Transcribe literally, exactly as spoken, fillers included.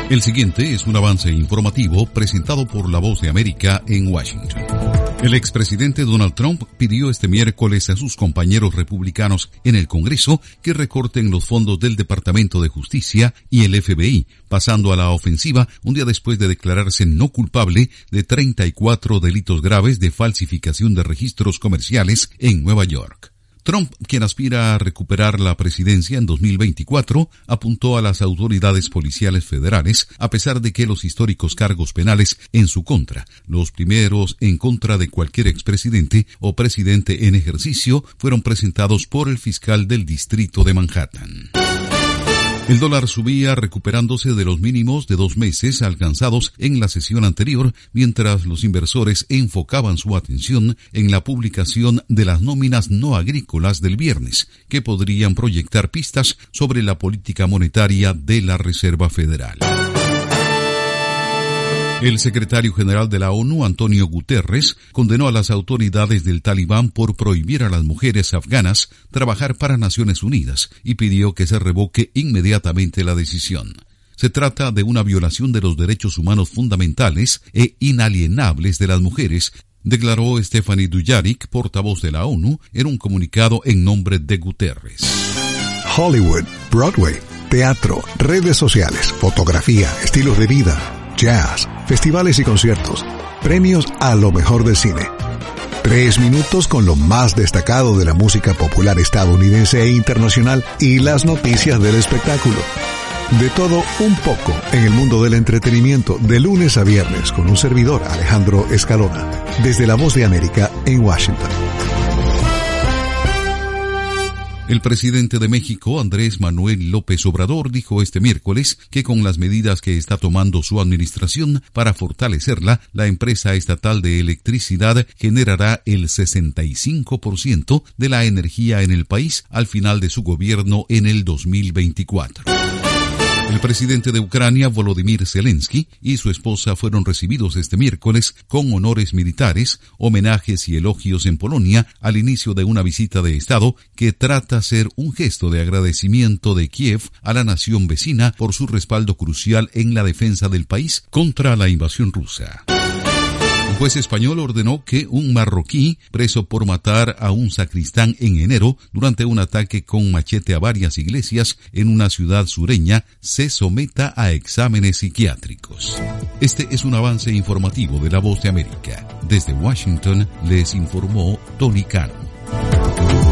El siguiente es un avance informativo presentado por La Voz de América en Washington. El expresidente Donald Trump pidió este miércoles a sus compañeros republicanos en el Congreso que recorten los fondos del Departamento de Justicia y el F B I, pasando a la ofensiva un día después de declararse no culpable de treinta y cuatro delitos graves de falsificación de registros comerciales en Nueva York. Trump, quien aspira a recuperar la presidencia en dos mil veinticuatro, apuntó a las autoridades policiales federales, a pesar de que los históricos cargos penales en su contra, los primeros en contra de cualquier expresidente o presidente en ejercicio, fueron presentados por el fiscal del distrito de Manhattan. El dólar subía recuperándose de los mínimos de dos meses alcanzados en la sesión anterior, mientras los inversores enfocaban su atención en la publicación de las nóminas no agrícolas del viernes, que podrían proyectar pistas sobre la política monetaria de la Reserva Federal. El secretario general de la ONU, Antonio Guterres, condenó a las autoridades del Talibán por prohibir a las mujeres afganas trabajar para Naciones Unidas y pidió que se revoque inmediatamente la decisión. Se trata de una violación de los derechos humanos fundamentales e inalienables de las mujeres, declaró Stephanie Dujarric, portavoz de la ONU, en un comunicado en nombre de Guterres. Hollywood, Broadway, teatro, redes sociales, fotografía, estilos de vida, jazz, festivales y conciertos, premios a lo mejor del cine. Tres minutos con lo más destacado de la música popular estadounidense e internacional y las noticias del espectáculo. De todo un poco en el mundo del entretenimiento de lunes a viernes con un servidor, Alejandro Escalona, desde La Voz de América en Washington. El presidente de México, Andrés Manuel López Obrador, dijo este miércoles que con las medidas que está tomando su administración para fortalecerla, la empresa estatal de electricidad generará el sesenta y cinco por ciento de la energía en el país al final de su gobierno en el dos mil veinticuatro. El presidente de Ucrania, Volodymyr Zelensky, y su esposa fueron recibidos este miércoles con honores militares, homenajes y elogios en Polonia al inicio de una visita de Estado que trata de ser un gesto de agradecimiento de Kiev a la nación vecina por su respaldo crucial en la defensa del país contra la invasión rusa. Un juez español ordenó que un marroquí, preso por matar a un sacristán en enero durante un ataque con machete a varias iglesias en una ciudad sureña, se someta a exámenes psiquiátricos. Este es un avance informativo de La Voz de América. Desde Washington les informó Tony Cano.